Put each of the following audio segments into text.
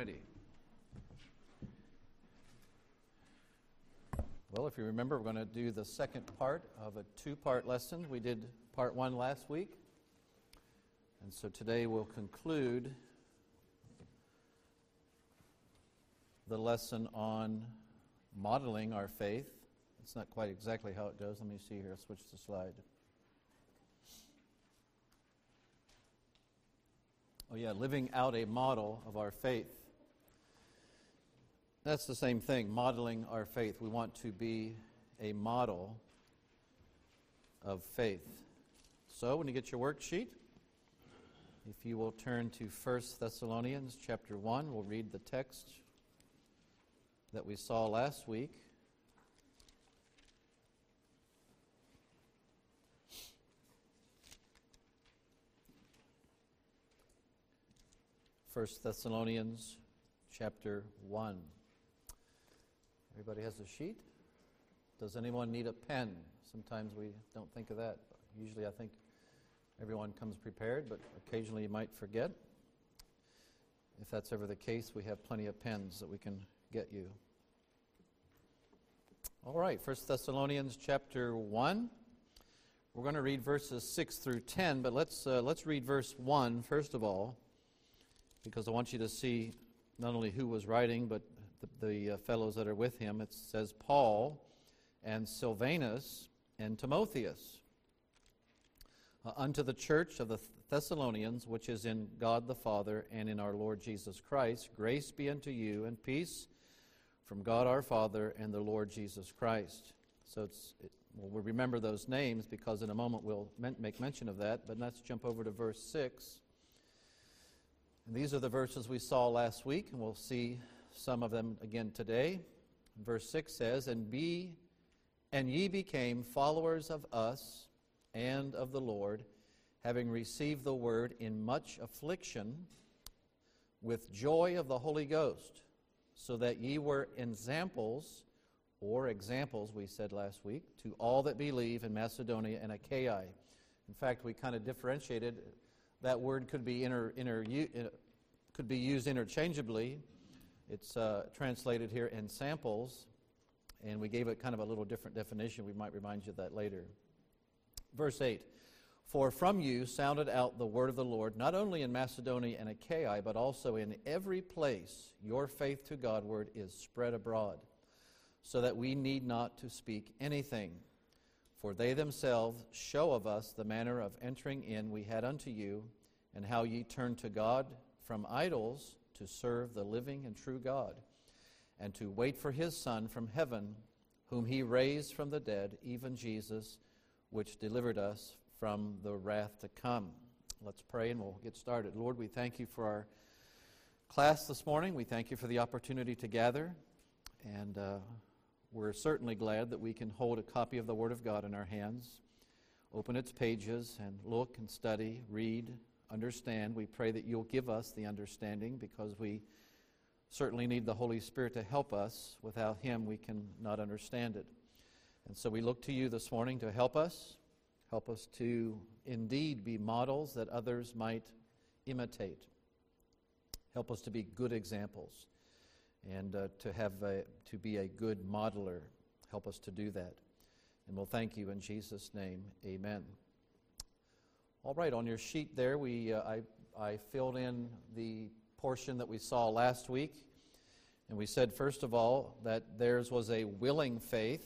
righty. Well, if you remember, we're going to do the second part of a two-part lesson. We did part one last week. And so today we'll conclude the lesson on modeling our faith. It's not quite exactly how it goes. Let me see here. I'll switch the slide. Oh yeah, living out a model of our faith. That's the same thing, modeling our faith. We want to be a model of faith. So when you get your worksheet, if you will turn to 1 Thessalonians chapter 1, we'll read the text that we saw last week. First Thessalonians chapter 1. Everybody has a sheet? Does anyone need a pen? Sometimes we don't think of that. Usually I think everyone comes prepared, but occasionally you might forget. If that's ever the case, we have plenty of pens that we can get you. All right, 1 Thessalonians chapter 1. We're going to read verses 6 through 10, but let's read verse 1 first of all, because I want you to see not only who was writing, but the fellows that are with him. It says, Paul and Silvanus and Timotheus, unto the church of the Thessalonians, which is in God the Father and in our Lord Jesus Christ, grace be unto you and peace from God our Father and the Lord Jesus Christ. So we'll remember those names because in a moment we'll make mention of that, but let's jump over to verse 6. And these are the verses we saw last week, and we'll see some of them again today. Verse 6 says, And ye became followers of us and of the Lord, having received the word in much affliction, with joy of the Holy Ghost, so that ye were examples, we said last week, to all that believe in Macedonia and Achaia. In fact, we kind of differentiated. That word could be used interchangeably. It's translated here in samples, and we gave it kind of a little different definition. We might remind you of that later. Verse 8, For from you sounded out the word of the Lord, not only in Macedonia and Achaia, but also in every place your faith to Godward is spread abroad, so that we need not to speak anything. For they themselves show of us the manner of entering in we had unto you, and how ye turned to God from idols to serve the living and true God, and to wait for his Son from heaven, whom he raised from the dead, even Jesus, which delivered us from the wrath to come. Let's pray and we'll get started. Lord, we thank you for our class this morning. We thank you for the opportunity to gather, and we're certainly glad that we can hold a copy of the Word of God in our hands, open its pages, and look and study, read, understand. We pray that you'll give us the understanding, because we certainly need the Holy Spirit to help us. Without him, we can not understand it. And so we look to you this morning to help us to indeed be models that others might imitate. Help us to be good examples, and to be a good modeler. Help us to do that. And we'll thank you in Jesus' name. Amen. All right, on your sheet there, I filled in the portion that we saw last week. And we said, first of all, that theirs was a willing faith.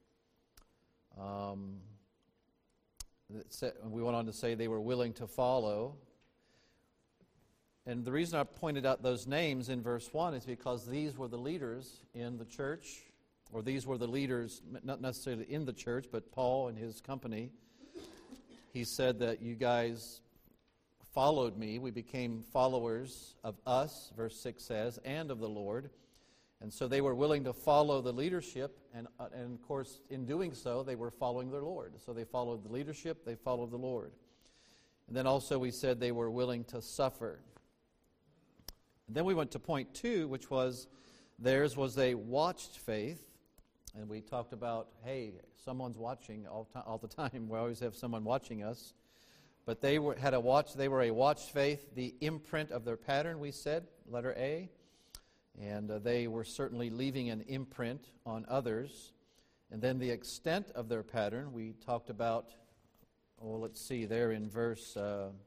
We went on to say they were willing to follow. And the reason I pointed out those names in verse 1 is because these were the leaders in the church, or these were the leaders, not necessarily in the church, but Paul and his company. He said that you guys followed me. We became followers of us, verse 6 says, and of the Lord. And so they were willing to follow the leadership, and of course, in doing so, they were following their Lord. So they followed the leadership, they followed the Lord. And then also we said they were willing to suffer. And then we went to point 2, which was theirs was a watched faith. And we talked about, hey, someone's watching all the time. We always have someone watching us. But they were a watched faith, the imprint of their pattern, we said, letter A. And they were certainly leaving an imprint on others. And then the extent of their pattern, we talked about, let's see, there in verse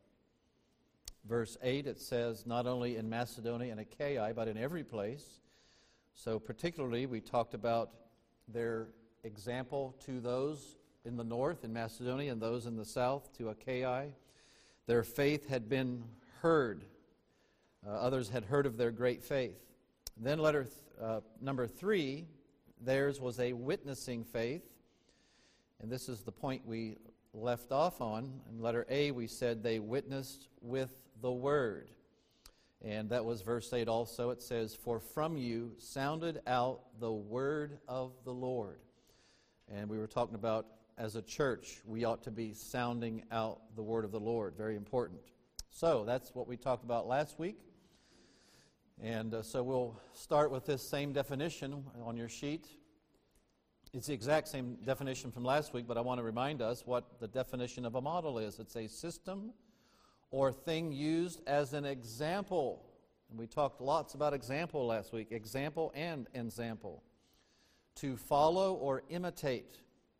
8, it says, not only in Macedonia and Achaia, but in every place. So particularly, we talked about their example to those in the north, in Macedonia, and those in the south, to Achaia. Their faith had been heard. Others had heard of their great faith. Then number 3, theirs was a witnessing faith. And this is the point we left off on. In letter A, we said they witnessed with the word. And that was verse 8 also. It says, for from you sounded out the word of the Lord. And we were talking about, as a church, we ought to be sounding out the word of the Lord. Very important. So that's what we talked about last week. And so we'll start with this same definition on your sheet. It's the exact same definition from last week, but I want to remind us what the definition of a model is. It's a system or thing used as an example. And we talked lots about example last week, example and ensample. To follow or imitate.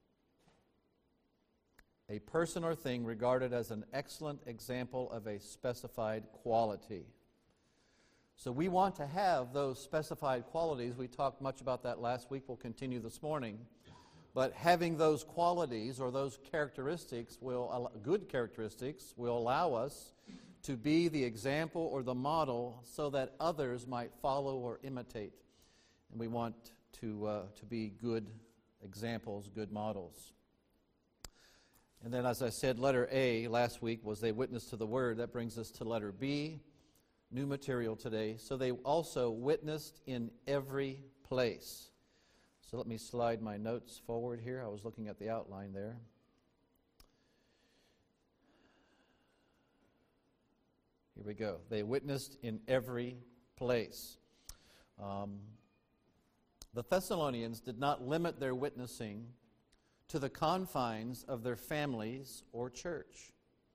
A person or thing regarded as an excellent example of a specified quality. So we want to have those specified qualities. We talked much about that last week. We'll continue this morning. But having those qualities or those characteristics, good characteristics, will allow us to be the example or the model so that others might follow or imitate. And we want to be good examples, good models. And then, as I said, letter A last week was they witnessed to the word. That brings us to letter B. New material today. So they also witnessed in every place. So let me slide my notes forward here. I was looking at the outline there. Here we go. They witnessed in every place. The Thessalonians did not limit their witnessing to the confines of their families or church.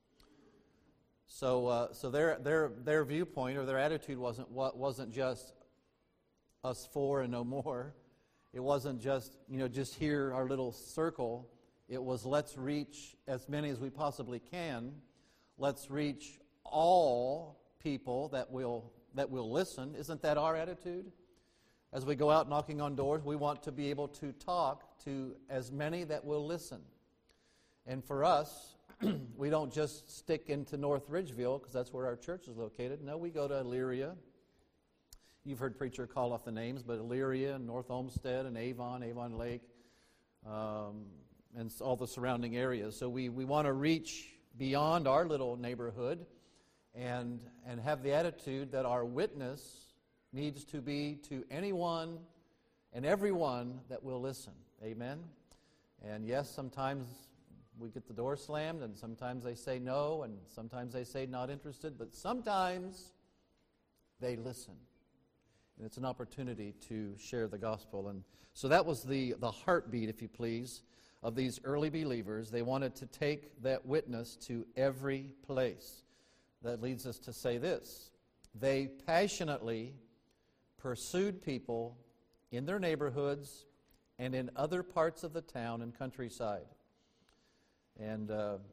So their viewpoint or their attitude wasn't just us four and no more. It wasn't just here our little circle. It was let's reach as many as we possibly can. Let's reach all people that will listen. Isn't that our attitude? As we go out knocking on doors, we want to be able to talk to as many that will listen. And for us, we don't just stick into North Ridgeville because that's where our church is located. No, we go to Elyria. You've heard preacher call off the names, but Elyria and North Olmsted and Avon Lake, and all the surrounding areas. So we want to reach beyond our little neighborhood and have the attitude that our witness needs to be to anyone and everyone that will listen. Amen? And yes, sometimes we get the door slammed, and sometimes they say no, and sometimes they say not interested, but sometimes they listen. And it's an opportunity to share the gospel. And so that was the heartbeat, if you please, of these early believers. They wanted to take that witness to every place. That leads us to say this. They passionately pursued people in their neighborhoods and in other parts of the town and countryside. And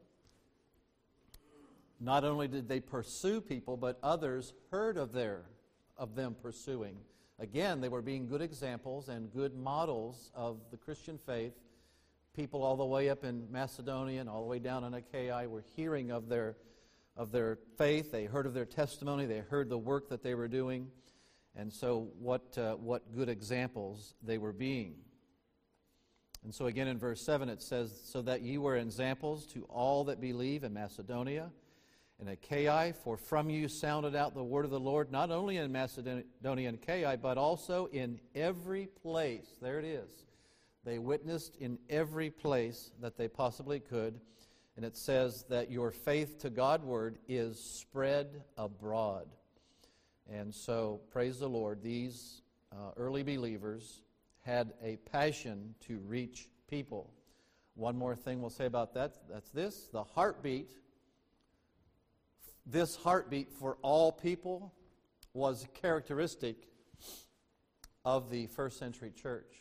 not only did they pursue people, but others heard of them pursuing. Again, they were being good examples and good models of the Christian faith. People all the way up in Macedonia and all the way down in Achaia were hearing of their faith. They heard of their testimony. They heard the work that they were doing. And so what good examples they were being. And so again in verse 7 it says, so that ye were examples to all that believe in Macedonia and Achaia, for from you sounded out the word of the Lord, not only in Macedonia and Achaia, but also in every place. There it is. They witnessed in every place that they possibly could. And it says that your faith to Godward is spread abroad. And so, praise the Lord, these early believers had a passion to reach people. One more thing we'll say about that, that's this. The heartbeat, this heartbeat for all people was characteristic of the first century church.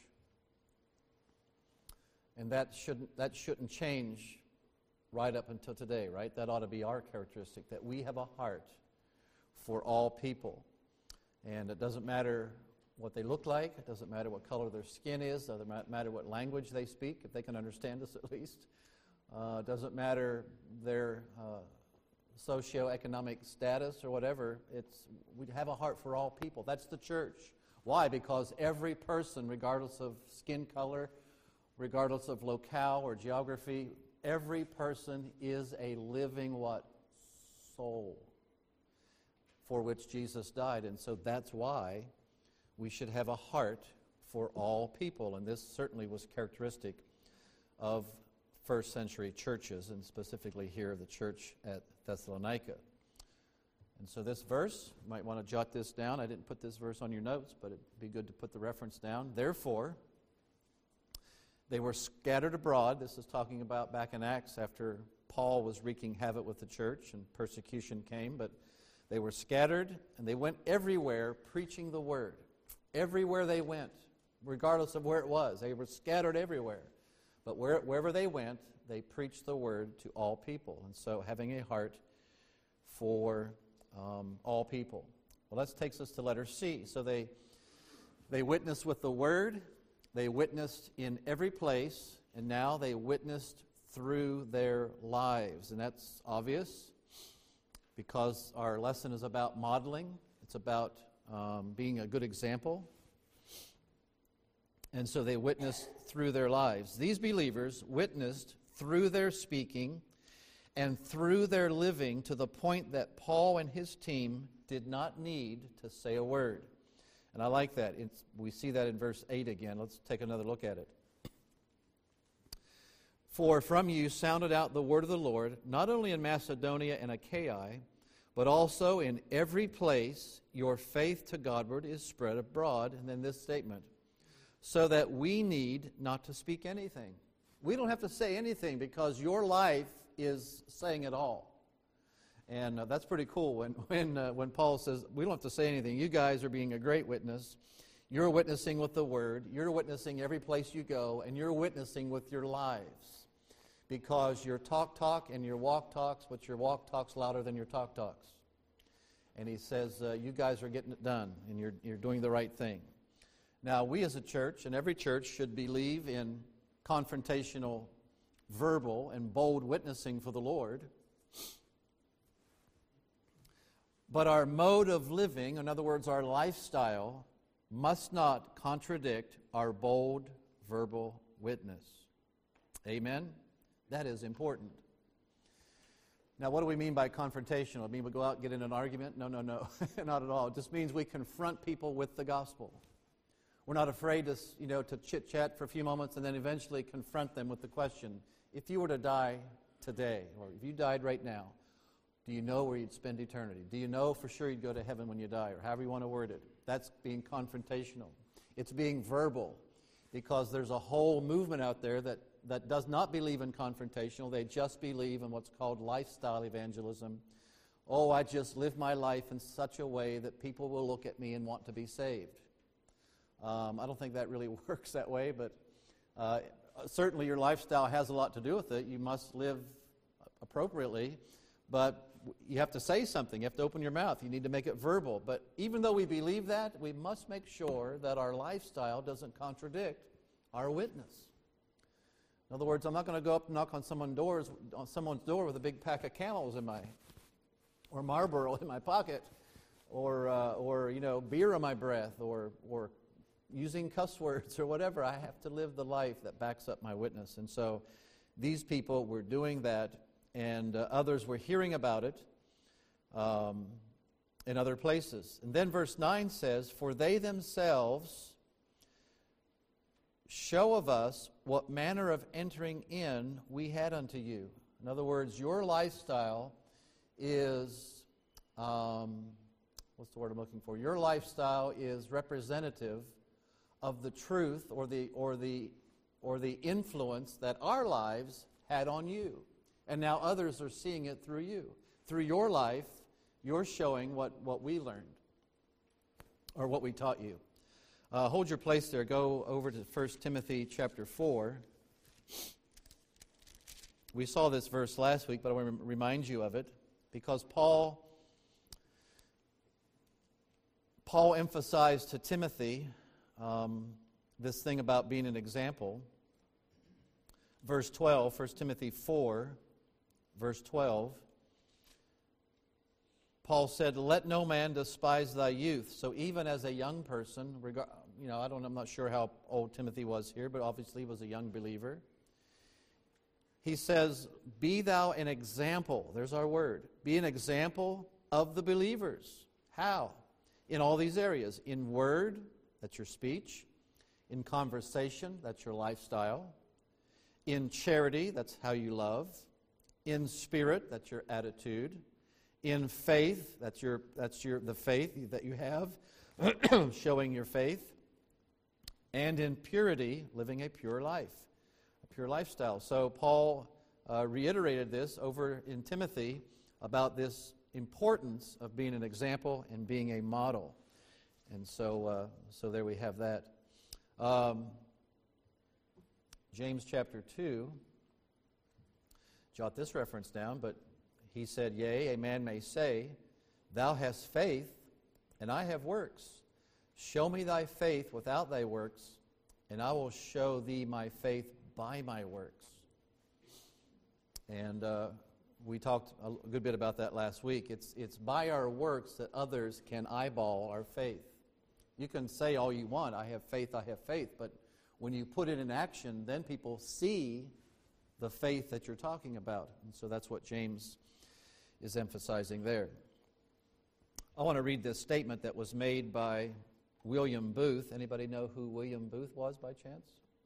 And that shouldn't change right up until today, right? That ought to be our characteristic, that we have a heart for all people. And it doesn't matter what they look like, it doesn't matter what color their skin is, it doesn't matter what language they speak, if they can understand us at least. It doesn't matter their socioeconomic status or whatever. We have a heart for all people. That's the church. Why? Because every person, regardless of skin color, regardless of locale or geography, every person is a living what? Soul for which Jesus died. And so that's why we should have a heart for all people. And this certainly was characteristic of first century churches, and specifically here the church at Thessalonica. And so this verse, you might want to jot this down. I didn't put this verse on your notes, but it'd be good to put the reference down. Therefore, they were scattered abroad. This is talking about back in Acts after Paul was wreaking havoc with the church and persecution came. But they were scattered and they went everywhere preaching the word. Everywhere they went, regardless of where it was. They were scattered everywhere. But wherever they went, they preached the word to all people. And so having a heart for all people. Well, that takes us to letter C. So they witnessed with the word. They witnessed in every place, and now they witnessed through their lives. And that's obvious because our lesson is about modeling. It's about being a good example. And so they witnessed through their lives. These believers witnessed through their speaking and through their living to the point that Paul and his team did not need to say a word. And I like that. We see that in verse 8 again. Let's take another look at it. For from you sounded out the word of the Lord, not only in Macedonia and Achaia, but also in every place your faith to Godward is spread abroad. And then this statement, so that we need not to speak anything. We don't have to say anything because your life is saying it all. And that's pretty cool when Paul says, we don't have to say anything. You guys are being a great witness. You're witnessing with the word. You're witnessing every place you go. And you're witnessing with your lives. Because your talk and your walk talks, but your walk talks louder than your talks. And he says, you guys are getting it done. And you're doing the right thing. Now, we as a church, and every church, should believe in confrontational, verbal, and bold witnessing for the Lord. But our mode of living, in other words, our lifestyle, must not contradict our bold verbal witness. Amen? That is important. Now, what do we mean by confrontational? I mean we go out and get in an argument? No, not at all. It just means we confront people with the gospel. We're not afraid to chit-chat for a few moments and then eventually confront them with the question, if you were to die today, or if you died right now, do you know where you'd spend eternity? Do you know for sure you'd go to heaven when you die, or however you want to word it? That's being confrontational. It's being verbal, because there's a whole movement out there that does not believe in confrontational. They just believe in what's called lifestyle evangelism. Oh, I just live my life in such a way that people will look at me and want to be saved. I don't think that really works that way, but certainly your lifestyle has a lot to do with it. You must live appropriately, but you have to say something. You have to open your mouth. You need to make it verbal. But even though we believe that, we must make sure that our lifestyle doesn't contradict our witness. In other words, I'm not going to go up and knock on someone's door with a big pack of Camels or Marlboro in my pocket, or beer in my breath, or using cuss words or whatever. I have to live the life that backs up my witness. And so these people were doing that, and others were hearing about it in other places. And then verse 9 says, for they themselves show of us what manner of entering in we had unto you. In other words, your lifestyle is, what's the word I'm looking for? Your lifestyle is representative of the truth or the influence that our lives had on you. And now others are seeing it through you. Through your life, you're showing what we learned or what we taught you. Hold your place there. Go over to 1 Timothy chapter 4. We saw this verse last week, but I want to remind you of it because Paul emphasized to Timothy this thing about being an example. Verse 12, 1 Timothy 4, verse 12, Paul said, "Let no man despise thy youth." So even as a young person, I'm not sure how old Timothy was here, but obviously he was a young believer. He says, "Be thou an example." There's our word. Be an example of the believers. How? In all these areas. In word, that's your speech. In conversation, that's your lifestyle. In charity, that's how you love. In spirit, that's your attitude. In faith, that's the faith that you have, showing your faith. And in purity, living a pure life, a pure lifestyle. So Paul reiterated this over in Timothy about this importance of being an example and being a model. And so there we have that. James chapter 2, jot this reference down, but he said, "Yea, a man may say, Thou hast faith, and I have works. Show me thy faith without thy works, and I will show thee my faith by my works." And we talked a good bit about that last week. It's by our works that others can eyeball our faith. You can say all you want, I have faith, but when you put it in action, then people see the faith that you're talking about. And so that's what James is emphasizing there. I want to read this statement that was made by William Booth. Anybody know who William Booth was by chance?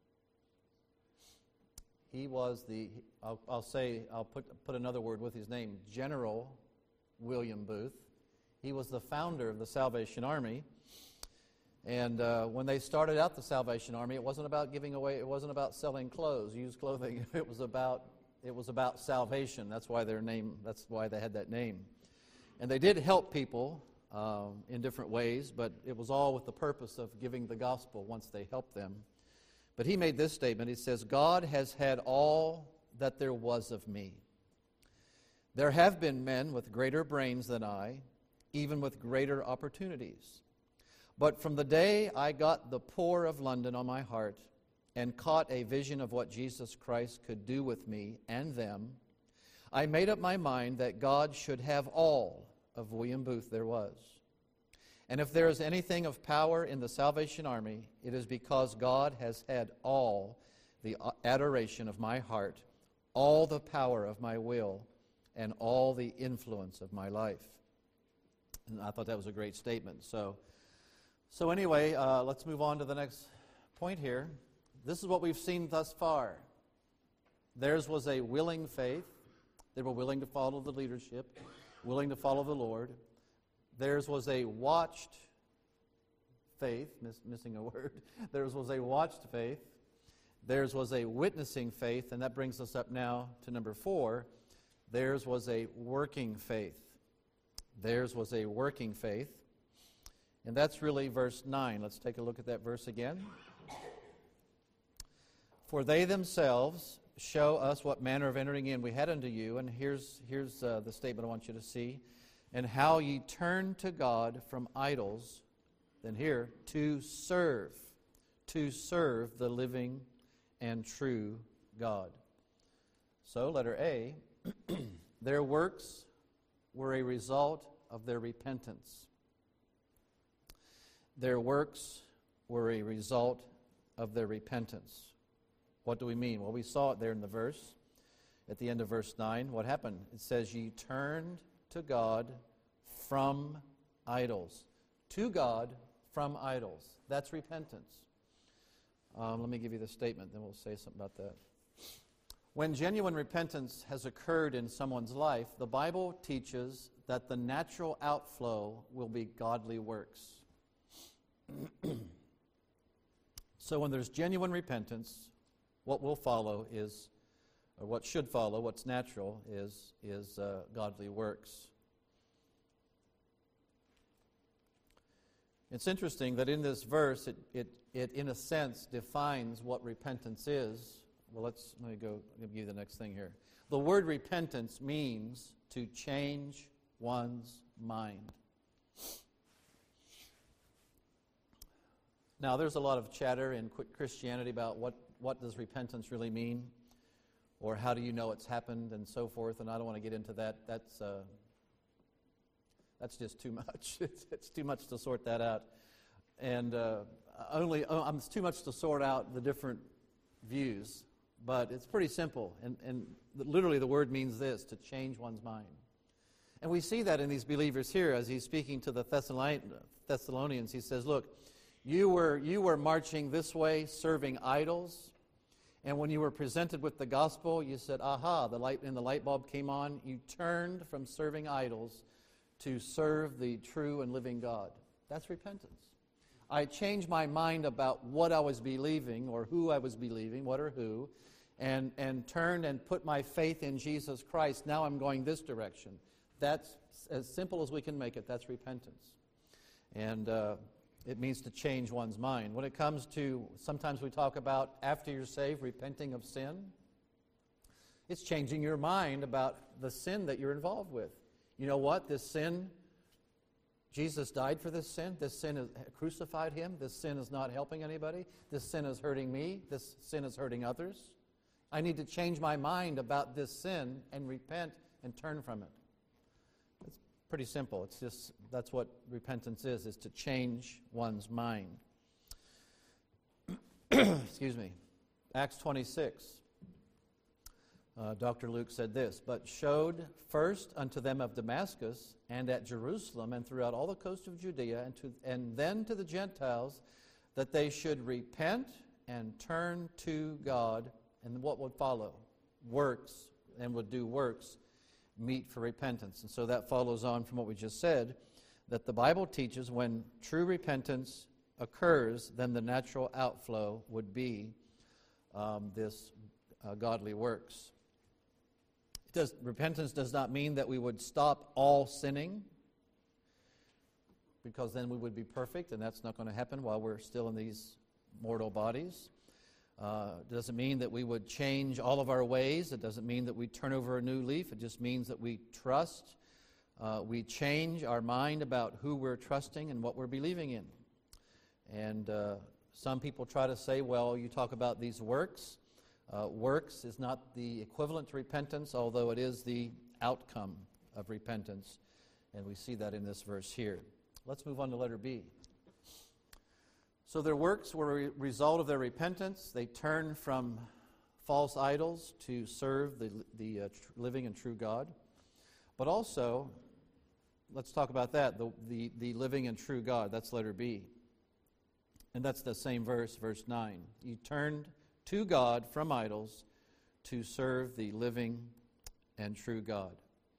He was I'll put another word with his name, General William Booth. He was the founder of the Salvation Army. And when they started out the Salvation Army, it wasn't about giving away, it wasn't about selling clothes, used clothing. It was about salvation. That's why they had that name. And they did help people in different ways, but it was all with the purpose of giving the gospel once they helped them. But he made this statement. He says, "God has had all that there was of me. There have been men with greater brains than I, even with greater opportunities. But from the day I got the poor of London on my heart and caught a vision of what Jesus Christ could do with me and them, I made up my mind that God should have all of William Booth there was. And if there is anything of power in the Salvation Army, it is because God has had all the adoration of my heart, all the power of my will, and all the influence of my life." And I thought that was a great statement. So anyway, let's move on to the next point here. This is what we've seen thus far. Theirs was a willing faith. They were willing to follow the leadership, willing to follow the Lord. Theirs was a watched faith, missing a word. Theirs was a watched faith. Theirs was a witnessing faith, and that brings us up now to number 4. Theirs was a working faith. Theirs was a working faith. And that's really verse 9. Let's take a look at that verse again. "For they themselves show us what manner of entering in we had unto you." And here's the statement I want you to see. "And how ye turn to God from idols," then here, to serve the living and true God." So, letter A, their works were a result of their repentance. Their works were a result of their repentance. What do we mean? Well, we saw it there in the verse. At the end of verse 9, what happened? It says, "Ye turned to God from idols." To God from idols. That's repentance. Let me give you the statement, then we'll say something about that. When genuine repentance has occurred in someone's life, the Bible teaches that the natural outflow will be godly works. So when there's genuine repentance, what will follow is, or what should follow, what's natural is godly works. It's interesting that in this verse, it in a sense defines what repentance is. Well, let me give you the next thing here. The word repentance means to change one's mind. Now, there's a lot of chatter in Christianity about what does repentance really mean, or how do you know it's happened, and so forth. And I don't want to get into that. That's just too much. It's too much to sort that out, and it's too much to sort out the different views. But it's pretty simple, and literally the word means this: to change one's mind. And we see that in these believers here, as he's speaking to the Thessalonians. He says, "Look, you were marching this way, serving idols, and when you were presented with the gospel, you said, 'Aha!' The light bulb came on. You turned from serving idols to serve the true and living God." That's repentance. I changed my mind about what I was believing, or who I was believing, what or who, and turned and put my faith in Jesus Christ. Now I'm going this direction. That's as simple as we can make it. That's repentance. And it means to change one's mind. When it comes to, sometimes we talk about after you're saved, repenting of sin. It's changing your mind about the sin that you're involved with. You know what? This sin, Jesus died for this sin. This sin has crucified him. This sin is not helping anybody. This sin is hurting me. This sin is hurting others. I need to change my mind about this sin and repent and turn from it. It's pretty simple. It's just, that's what repentance is to change one's mind. Excuse me. Acts 26. Dr. Luke said this, "But showed first unto them of Damascus and at Jerusalem and throughout all the coast of Judea and then to the Gentiles that they should repent and turn to God." And what would follow? Works, and would do works, meet for repentance. And so that follows on from what we just said, that the Bible teaches when true repentance occurs, then the natural outflow would be this godly works. Repentance does not mean that we would stop all sinning, because then we would be perfect, and that's not going to happen while we're still in these mortal bodies. It doesn't mean that we would change all of our ways. It doesn't mean that we turn over a new leaf. It just means that we trust. We change our mind about who we're trusting and what we're believing in. And some people try to say, well, you talk about these works. Works is not the equivalent to repentance, although it is the outcome of repentance. And we see that in this verse here. Let's move on to letter B. So their works were a result of their repentance. They turned from false idols to serve the living and true God. But also, let's talk about that, the living and true God. That's letter B. And that's the same verse, verse 9. You turned to God from idols to serve the living and true God.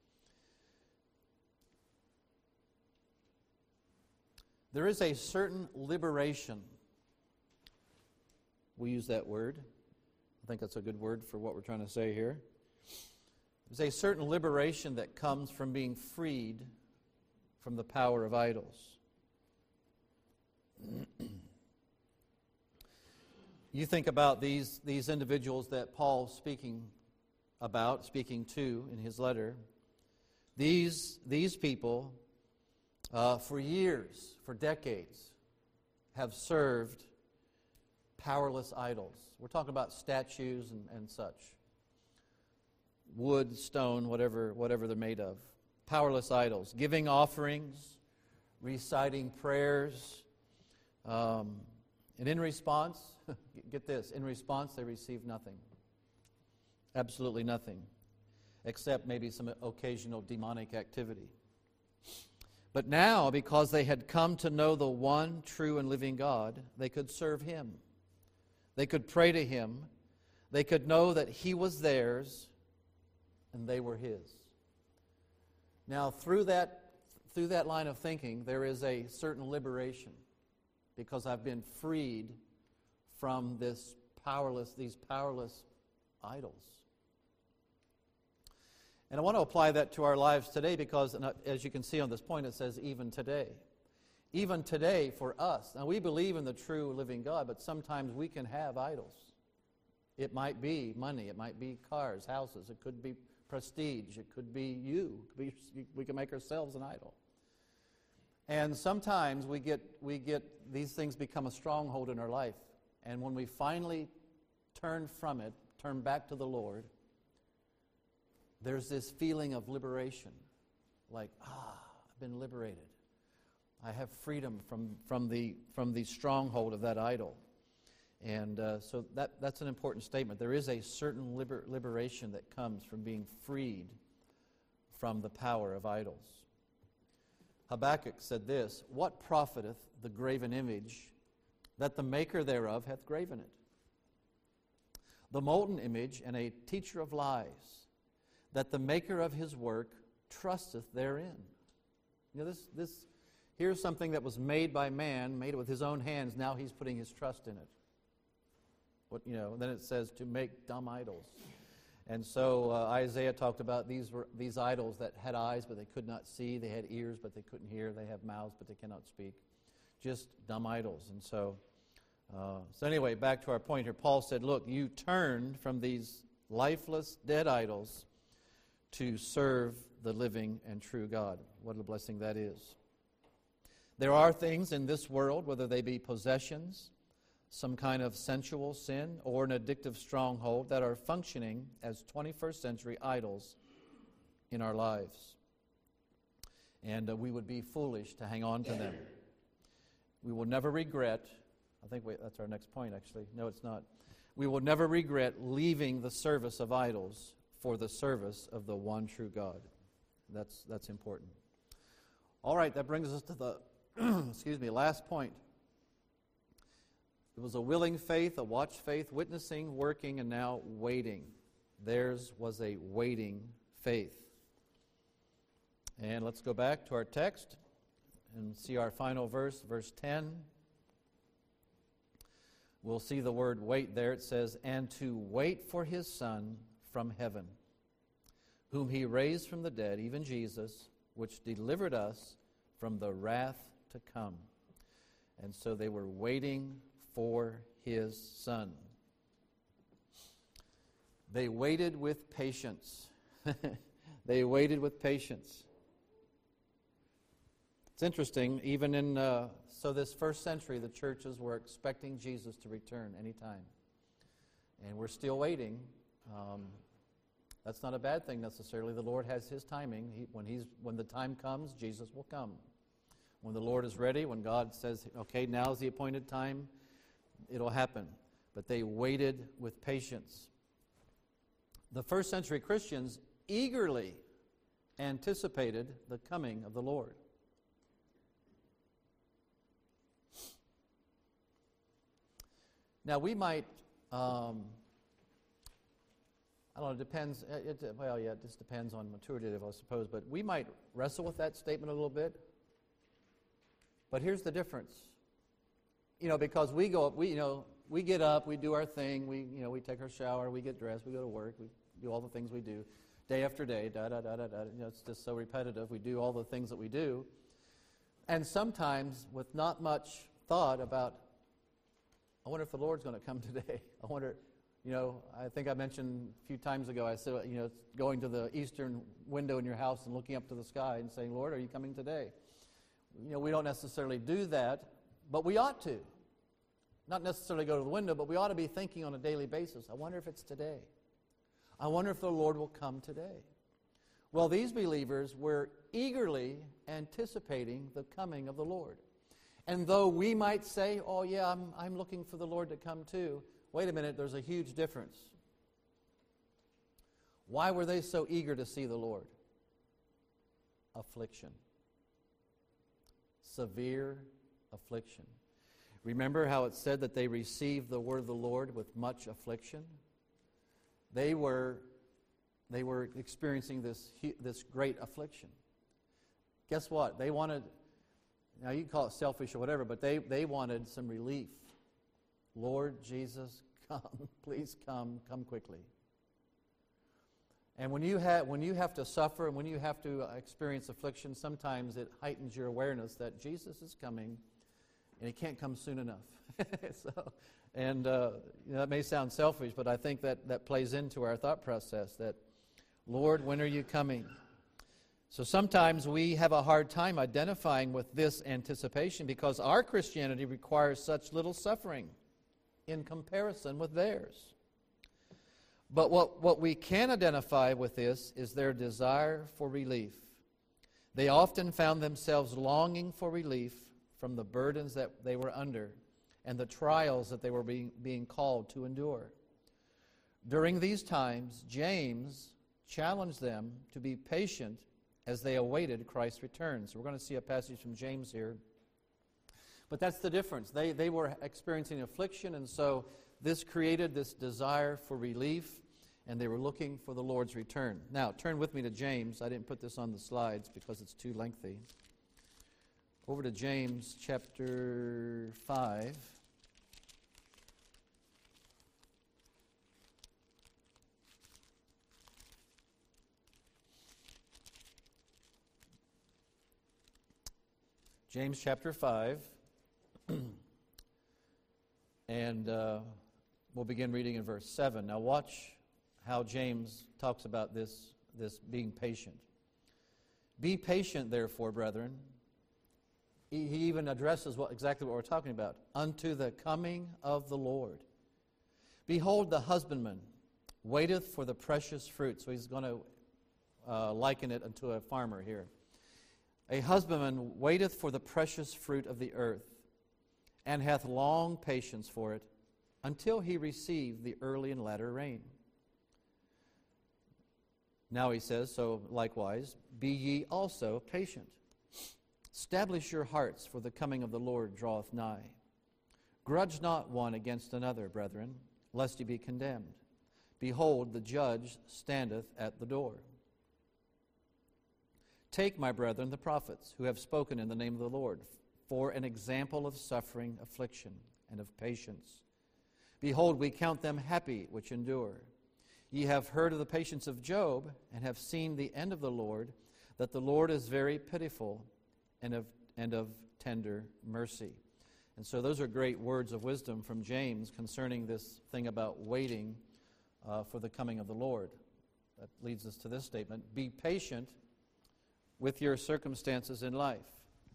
There is a certain liberation. We use that word. I think that's a good word for what we're trying to say here. There's a certain liberation that comes from being freed from the power of idols. You think about these individuals that Paul's speaking to in his letter. These people, for years, for decades, have served powerless idols. We're talking about statues and such. Wood, stone, whatever they're made of. Powerless idols. Giving offerings, reciting prayers. And in response, get this, in response they receive nothing. Absolutely nothing. Except maybe some occasional demonic activity. But now, because they had come to know the one true and living God, they could serve Him. They could pray to Him. They could know that He was theirs and they were His. Now, through that line of thinking, there is a certain liberation, because I've been freed from these powerless idols. And I want to apply that to our lives today, because as you can see on this point, it says even today. Even today for us. Now we believe in the true living God, but sometimes we can have idols. It might be money, it might be cars, houses, it could be prestige, it could be you. We can make ourselves an idol. And sometimes we get these things become a stronghold in our life. And when we finally turn from it, turn back to the Lord, there's this feeling of liberation. Like, I've been liberated. I have freedom from the stronghold of that idol. And so that's an important statement. There is a certain liberation that comes from being freed from the power of idols. Habakkuk said this, "What profiteth the graven image, that the maker thereof hath graven it? The molten image and a teacher of lies, that the maker of his work trusteth therein." You know, this here's something that was made by man, made it with his own hands. Now he's putting his trust in it. Then it says to make dumb idols. And so Isaiah talked about these idols that had eyes but they could not see. They had ears but they couldn't hear. They have mouths but they cannot speak. Just dumb idols. And so anyway, back to our point here. Paul said, look, you turned from these lifeless, dead idols to serve the living and true God. What a blessing that is. There are things in this world, whether they be possessions, some kind of sensual sin, or an addictive stronghold, that are functioning as 21st century idols in our lives. And we would be foolish to hang on to them. We will never regret, that's our next point actually. No, it's not. We will never regret leaving the service of idols for the service of the one true God. That's important. All right, that brings us to the last point. It was a willing faith, a watch faith, witnessing, working, and now waiting. Theirs was a waiting faith. And let's go back to our text and see our final verse, verse 10. We'll see the word wait there. It says, "And to wait for his Son from heaven, whom he raised from the dead, even Jesus, which delivered us from the wrath to come." And so they were waiting for his Son. They waited with patience. They waited with patience. It's interesting, even in this first century, the churches were expecting Jesus to return anytime. And we're still waiting. That's not a bad thing necessarily. The Lord has his timing. When the time comes, Jesus will come. When the Lord is ready, when God says, okay, now's the appointed time, it'll happen. But they waited with patience. The first century Christians eagerly anticipated the coming of the Lord. Now we might, I don't know, it depends, it just depends on maturity, I suppose, but we might wrestle with that statement a little bit. But here's the difference. Because we go up, we get up, we do our thing, we take our shower, we get dressed, we go to work, we do all the things we do, day after day, it's just so repetitive. We do all the things that we do. And sometimes with not much thought about, I wonder if the Lord's going to come today. I wonder, I think I mentioned a few times ago, I said, going to the eastern window in your house and looking up to the sky and saying, Lord, are you coming today? We don't necessarily do that, but we ought to. Not necessarily go to the window, but we ought to be thinking on a daily basis, I wonder if it's today. I wonder if the Lord will come today. Well, these believers were eagerly anticipating the coming of the Lord. And though we might say, oh yeah, I'm looking for the Lord to come too, wait a minute, there's a huge difference. Why were they so eager to see the Lord? Affliction. Severe affliction. Remember how it said that they received the word of the Lord with much affliction? They were experiencing this great affliction. Guess what? They wanted, now you can call it selfish or whatever, but they wanted some relief. Lord Jesus, come. Please come quickly. And when you have to suffer and when you have to experience affliction, sometimes it heightens your awareness that Jesus is coming, and He can't come soon enough. That may sound selfish, but I think that plays into our thought process that, Lord, when are you coming? So sometimes we have a hard time identifying with this anticipation because our Christianity requires such little suffering in comparison with theirs. But what we can identify with this is their desire for relief. They often found themselves longing for relief from the burdens that they were under and the trials that they were being called to endure. During these times, James challenged them to be patient as they awaited Christ's return. So we're going to see a passage from James here. But that's the difference. They were experiencing affliction, and so this created this desire for relief, and they were looking for the Lord's return. Now, turn with me to James. I didn't put this on the slides because it's too lengthy. Over to James chapter 5. James chapter 5, and we'll begin reading in verse 7. Now watch how James talks about this being patient. Be patient, therefore, brethren. He even addresses exactly what we're talking about. Unto the coming of the Lord. Behold, the husbandman waiteth for the precious fruit. So he's going to liken it unto a farmer here. A husbandman waiteth for the precious fruit of the earth, and hath long patience for it, until he receive the early and latter rain. Now he says, so likewise, be ye also patient. Establish your hearts, for the coming of the Lord draweth nigh. Grudge not one against another, brethren, lest ye be condemned. Behold, the judge standeth at the door. Take, my brethren, the prophets, who have spoken in the name of the Lord, for an example of suffering, affliction, and of patience. Behold, we count them happy which endure. Ye have heard of the patience of Job, and have seen the end of the Lord, that the Lord is very pitiful, and of tender mercy. And so those are great words of wisdom from James concerning this thing about waiting for the coming of the Lord. That leads us to this statement: be patient with your circumstances in life.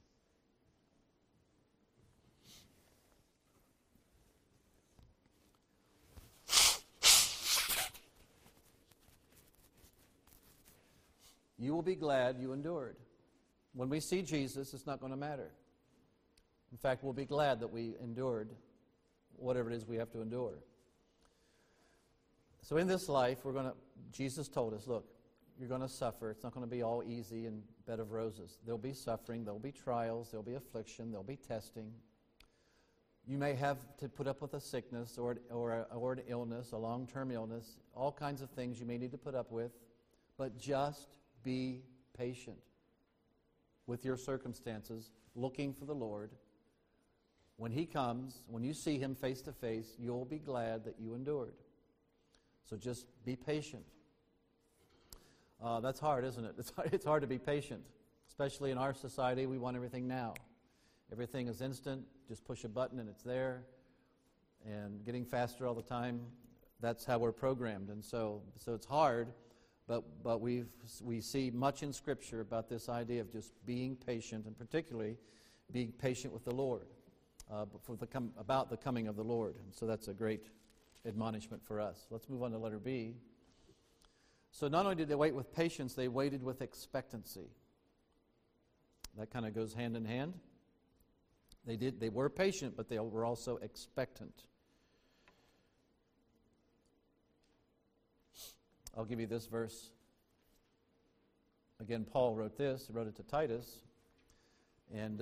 You will be glad you endured. When we see Jesus, it's not going to matter. In fact, we'll be glad that we endured whatever it is we have to endure. So in this life, Jesus told us, look, you're going to suffer. It's not going to be all easy and bed of roses. There'll be suffering, there'll be trials, there'll be affliction, there'll be testing. You may have to put up with a sickness or an illness, a long-term illness, all kinds of things you may need to put up with, but just be patient with your circumstances, looking for the Lord. When He comes, when you see Him face to face, you'll be glad that you endured. So just be patient. That's hard, isn't it? It's hard to be patient, especially in our society. We want everything now. Everything is instant. Just push a button and it's there, and getting faster all the time. That's how we're programmed, and so it's hard. But we see much in Scripture about this idea of just being patient, and particularly being patient with the Lord, about the coming of the Lord. And so that's a great admonishment for us. Let's move on to letter B. So not only did they wait with patience, they waited with expectancy. That kind of goes hand in hand. They were patient, but they were also expectant. I'll give you this verse. Again, Paul wrote this. He wrote it to Titus. And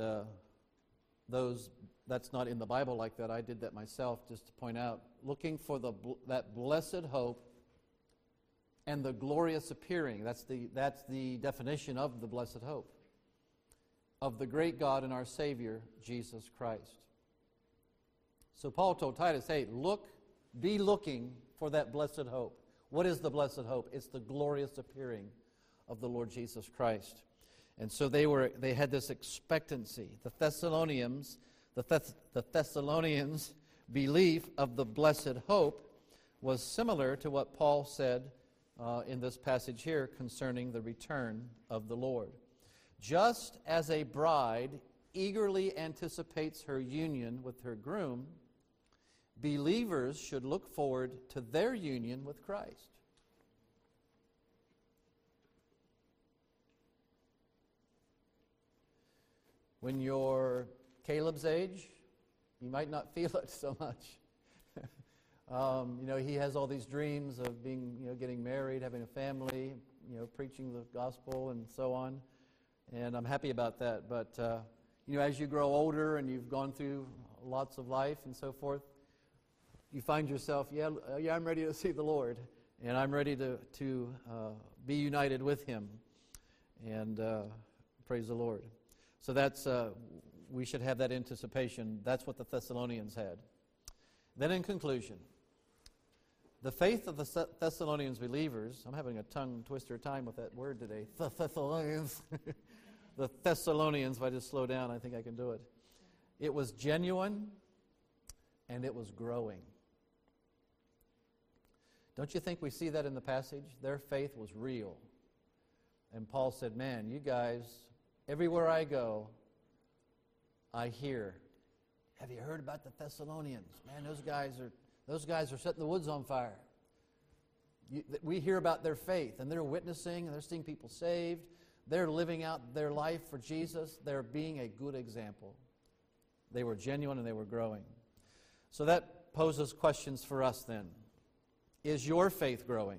that's not in the Bible like that. I did that myself just to point out. Looking for that blessed hope and the glorious appearing. That's the definition of the blessed hope. Of the great God and our Savior, Jesus Christ. So Paul told Titus, hey, be looking for that blessed hope. What is the blessed hope? It's the glorious appearing of the Lord Jesus Christ. And so they had this expectancy. The Thessalonians' belief of the blessed hope was similar to what Paul said in this passage here concerning the return of the Lord. Just as a bride eagerly anticipates her union with her groom, believers should look forward to their union with Christ. When you're Caleb's age, you might not feel it so much. He has all these dreams of being, getting married, having a family, preaching the gospel and so on. And I'm happy about that. But, as you grow older and you've gone through lots of life and so forth, you find yourself, I'm ready to see the Lord. And I'm ready to be united with Him. And praise the Lord. So that's, we should have that anticipation. That's what the Thessalonians had. Then in conclusion, the faith of the Thessalonians believers, I'm having a tongue twister time with that word today, the Thessalonians. The Thessalonians, if I just slow down, I think I can do it. It was genuine and it was growing. Don't you think we see that in the passage? Their faith was real. And Paul said, man, you guys, everywhere I go, I hear, have you heard about the Thessalonians? Man, those guys are setting the woods on fire. We hear about their faith, and they're witnessing, and they're seeing people saved. They're living out their life for Jesus. They're being a good example. They were genuine and they were growing. So that poses questions for us then. Is your faith growing?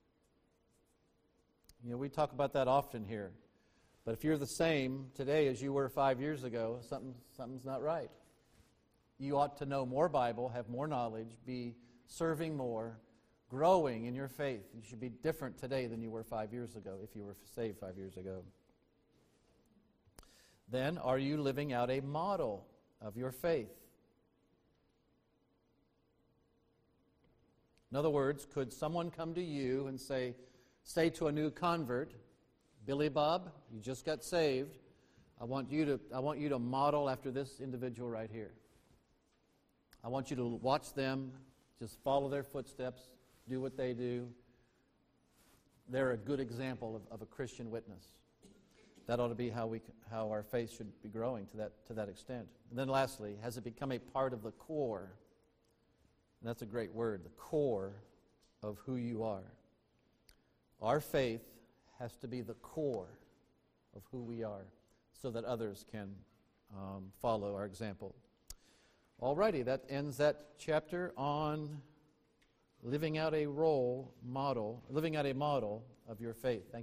We talk about that often here. But if you're the same today as you were 5 years ago, something's not right. You ought to know more Bible, have more knowledge, be serving more, growing in your faith. You should be different today than you were 5 years ago, if you were saved 5 years ago. Then, are you living out a model of your faith? In other words, could someone come to you and say to a new convert, Billy Bob, you just got saved. I want you to model after this individual right here. I want you to watch them, just follow their footsteps, do what they do. They're a good example of a Christian witness. That ought to be how our faith should be growing to that extent. And then lastly, has it become a part of the core? And that's a great word, the core of who you are. Our faith has to be the core of who we are so that others can follow our example. Alrighty, that ends that chapter on living out a model of your faith. Thank you.